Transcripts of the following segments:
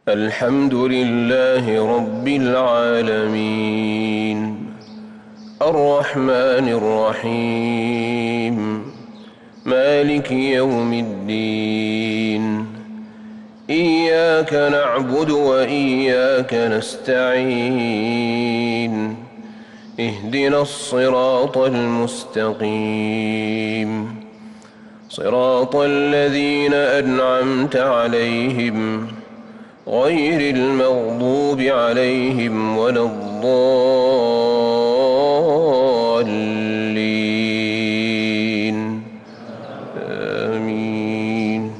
الحمد لله رب العالمين الرحمن الرحيم مالك يوم الدين إياك نعبد وإياك نستعين اهدنا الصراط المستقيم صراط الذين أنعمت عليهم غير المغضوب عليهم ولا الضالين آمين.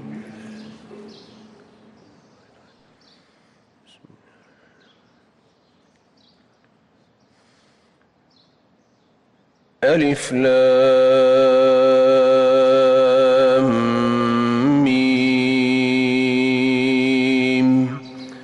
ألف لام ميم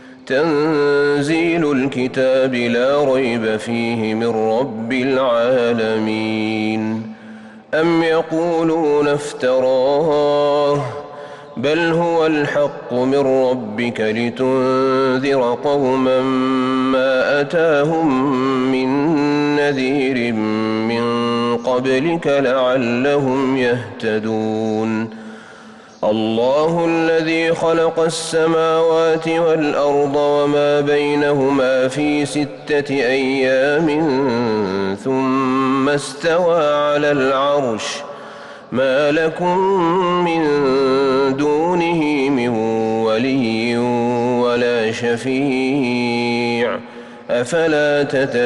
تنزيل الكتاب لا ريب فيه من رب العالمين. أم يقولون افتراه بل هو الحق من ربك لتنذر قوما ما أتاهم من نذير من قبلك لعلهم يهتدون. الله الذي خلق السماوات والأرض وما بينهما في 6 أيام ثم استوى على العرش ما لكم من دونه من ولي ولا شفيع أفلا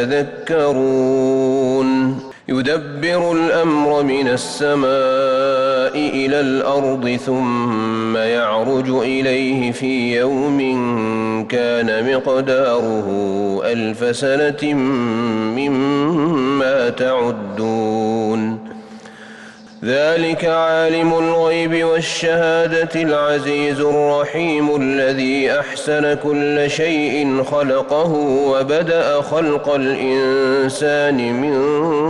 تتذكرون. يدبر الأمر من السماء إلى الأرض ثم يعرج إليه في يوم كان مقداره 1000 سنة مما تعدون. ذلك عالم الغيب والشهادة العزيز الرحيم الذي أحسن كل شيء خلقه وبدأ خلق الإنسان من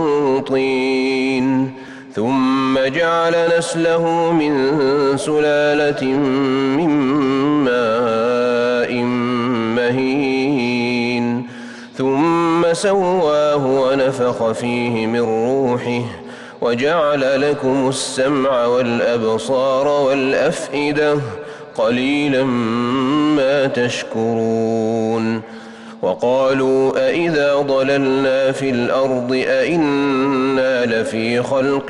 طين ثم جعل نسله من سلالة من ماء مهين ثم سواه ونفخ فيه من روحه وجعل لكم السمع والأبصار والأفئدة قليلا ما تشكرون. وقالوا أئذا ضللنا في الأرض أئنا لفي خلق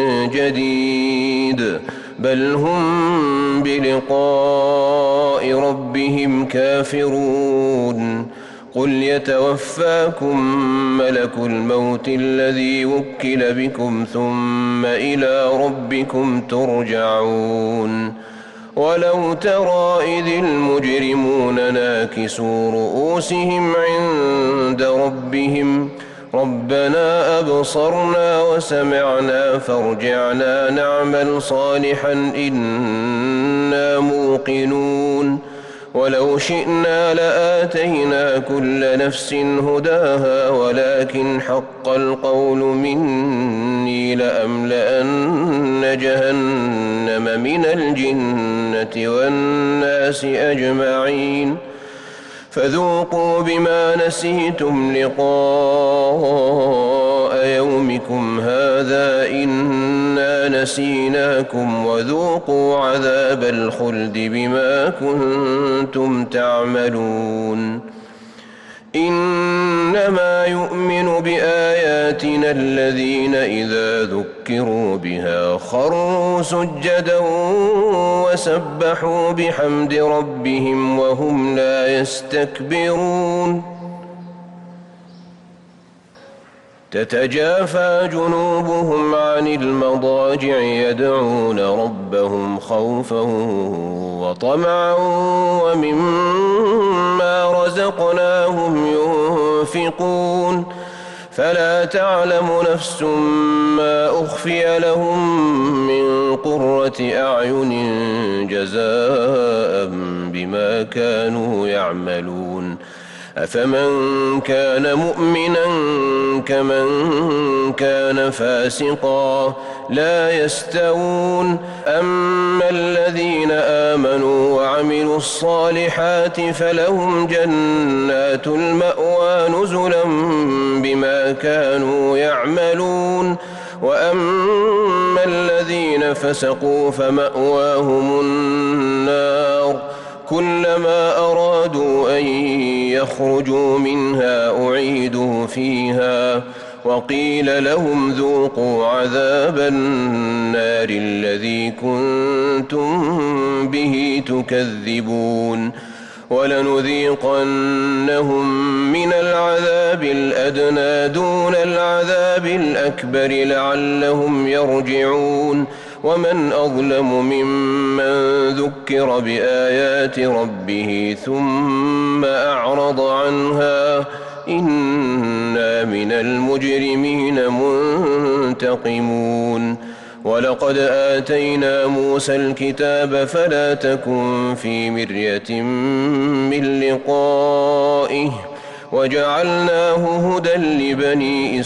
جديد بل هم بلقاء ربهم كافرون. قل يتوفاكم ملك الموت الذي وكل بكم ثم إلى ربكم ترجعون. ولو ترى إذ المجرمون ناكسوا رؤوسهم عند ربهم ربنا أبصرنا وسمعنا فارجعنا نعمل صالحا إنا موقنون. ولو شئنا لآتينا كل نفس هداها ولكن حق القول مني لأملأن جهنم من الجنة والناس أجمعين فذوقوا بما نسيتم لقاء يومكم هذا إنا نسيناكم وذوقوا عذاب الخلد بما كنتم تعملون. إنما يؤمن بآياتنا الذين إذا ذكروا بها خروا سجدا وسبحوا بحمد ربهم وهم لا يستكبرون. تتجافى جنوبهم عن المضاجع يدعون ربهم خوفا وطمعا ومما رزقناهم ينفقون. فلا تعلم نفس ما أخفي لهم من قرة أعين جزاء بما كانوا يعملون. أفمن كان مؤمنا كمن كان فاسقا لا يستوون. أما الذين آمنوا وعملوا الصالحات فلهم جنات المأوى نزلا بما كانوا يعملون وأما الذين فسقوا فمأواهم النار كلما أرادوا أن يخرجوا منها أعيدوا فيها وقيل لهم ذوقوا عذاب النار الذي كنتم به تكذبون ولنذيقنهم من العذاب الأدنى دون العذاب الأكبر لعلهم يرجعون ومن أظلم ممن ذكر بآيات ربه ثم أعرض عنها إنا من المجرمين منتقمون ولقد آتينا موسى الكتاب فلا تكن في مرية من لقائه وجعلناه هدى لبني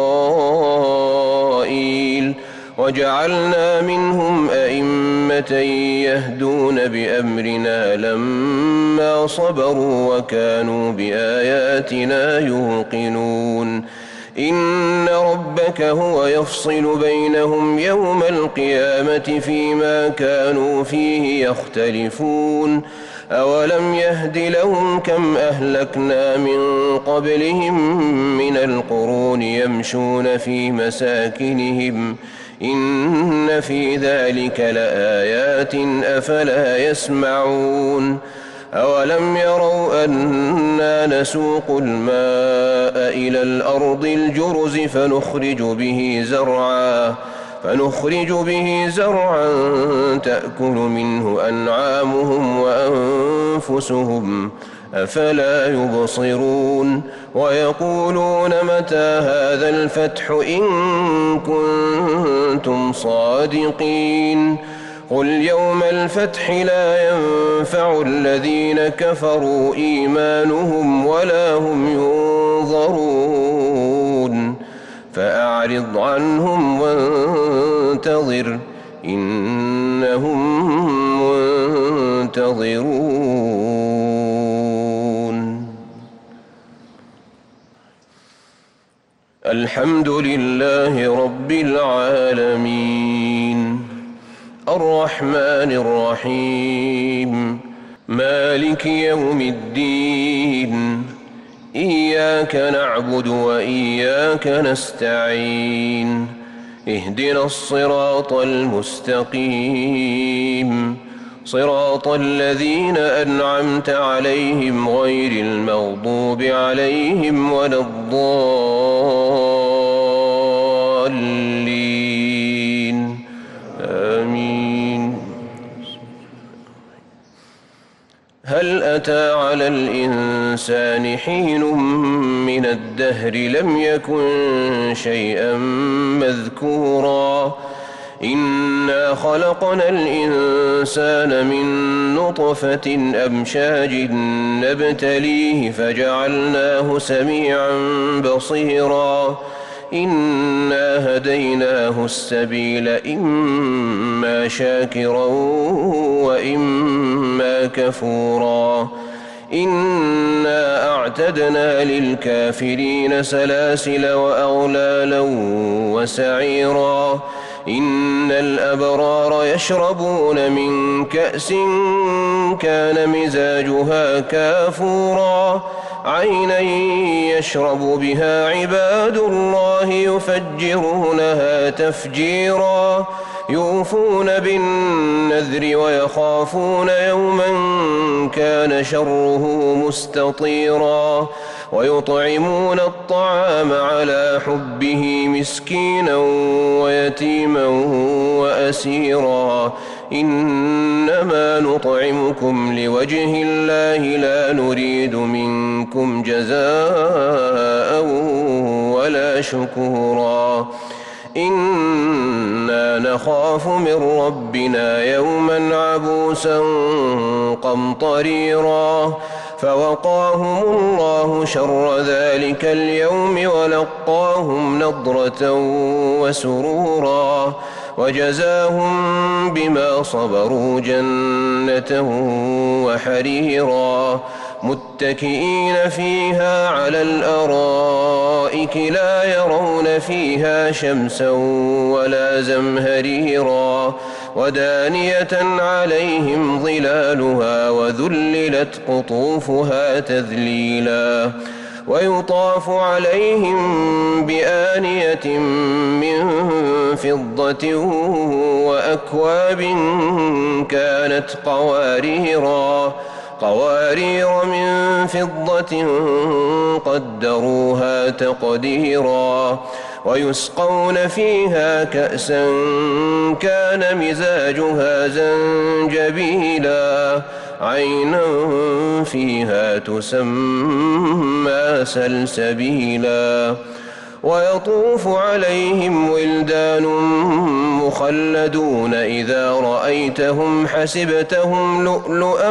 إسرائيل وجعلنا منهم أئمة يهدون بأمرنا لما صبروا وكانوا بآياتنا يوقنون إن ربك هو يفصل بينهم يوم القيامة فيما كانوا فيه يختلفون أولم يهد لهم كم أهلكنا من قبلهم من القرون يمشون في مساكنهم إن في ذلك لآيات أفلا يسمعون أولم يروا أنا نسوق الماء إلى الأرض الجرز فنخرج به زرعا تأكل منه أنعامهم وأنفسهم أفلا يبصرون ويقولون متى هذا الفتح إن كنتم صادقين قل يوم الفتح لا ينفع الذين كفروا إيمانهم ولا هم ينظرون فأعرض عنهم وانتظر إنهم منتظرون الحمد لله رب العالمين الرحمن الرحيم مالك يوم الدين إياك نعبد وإياك نستعين اهدنا الصراط المستقيم صراط الذين أنعمت عليهم غير المغضوب عليهم ولا الضالين آمين هل أتى على الإنسان حين من الدهر لم يكن شيئا مذكورا إنا خلقنا الإنسان من نطفة أمشاج نبتليه فجعلناه سميعا بصيرا إنا هديناه السبيل إما شاكرا وإما كفورا إنا أعتدنا للكافرين سلاسل وأغلالا وسعيرا إن الأبرار يشربون من كأس كان مزاجها كافورا عينا يشرب بها عباد الله يفجرونها تفجيرا يوفون بالنذر ويخافون يوما كان شره مستطيرا ويطعمون الطعام على حبه مسكينا ويتيما وأسيرا إنما نطعمكم لوجه الله لا نريد منكم جزاء ولا شكورا إنا نخاف من ربنا يوما عبوسا قمطريرا فوقاهم الله شر ذلك اليوم ولقاهم نضرة وسرورا وجزاهم بما صبروا جنة وحريرا متكئين فيها على الأرائك لا يرون فيها شمسا ولا زمهريرا ودانية عليهم ظلالها وذللت قطوفها تذليلا ويطاف عليهم بآنية من فضة وأكواب كانت قوارير من فضة قدروها تقديرا ويسقون فيها كأسا كان مزاجها زنجبيلا عينا فيها تسمى سلسبيلا ويطوف عليهم ولدان مخلدون إذا رأيتهم حسبتهم لؤلؤا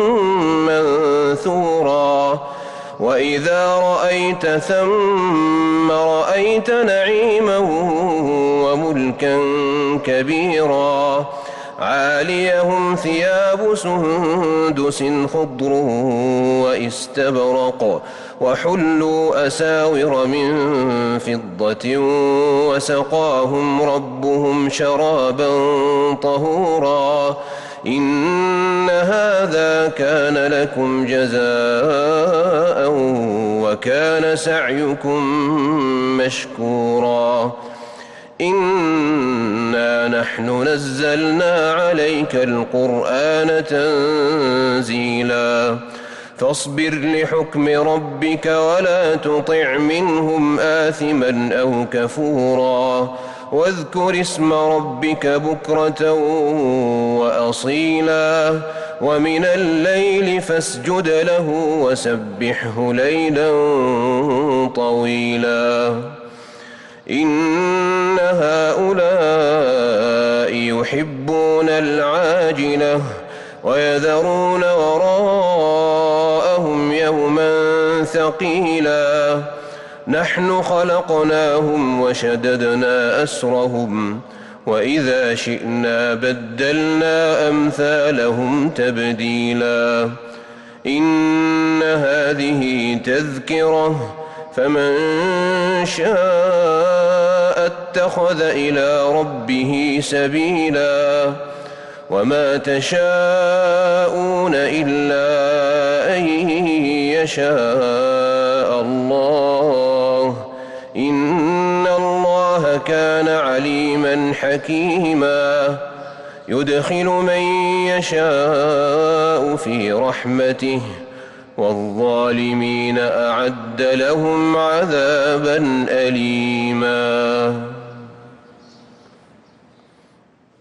منثورا وإذا رأيت ثم رأيت نعيما وملكا كبيرا عاليهم ثياب سندس خضر واستبرق وحلوا أساور من فضة وسقاهم ربهم شرابا طهورا إن هذا كان لكم جزاء وكان سعيكم مشكورا إنا نحن نزلنا عليك القرآن تنزيلا فاصبر لحكم ربك ولا تطع منهم آثما أو كفورا واذكر اسم ربك بكرة وأصيلا ومن الليل فاسجد له وسبحه ليلا طويلا إن هؤلاء يحبون العاجلة ويذرون وراءهم يوما ثقيلا نحن خلقناهم وشددنا أسرهم وإذا شئنا بدلنا أمثالهم تبديلا إن هذه تذكرة فمن شاء اتخذ إلى ربه سبيلا وما تشاءون إلا أن يشاء الله إن الله كان عليما حكيما يدخل من يشاء في رحمته والظالمين أعد لهم عذابا أليما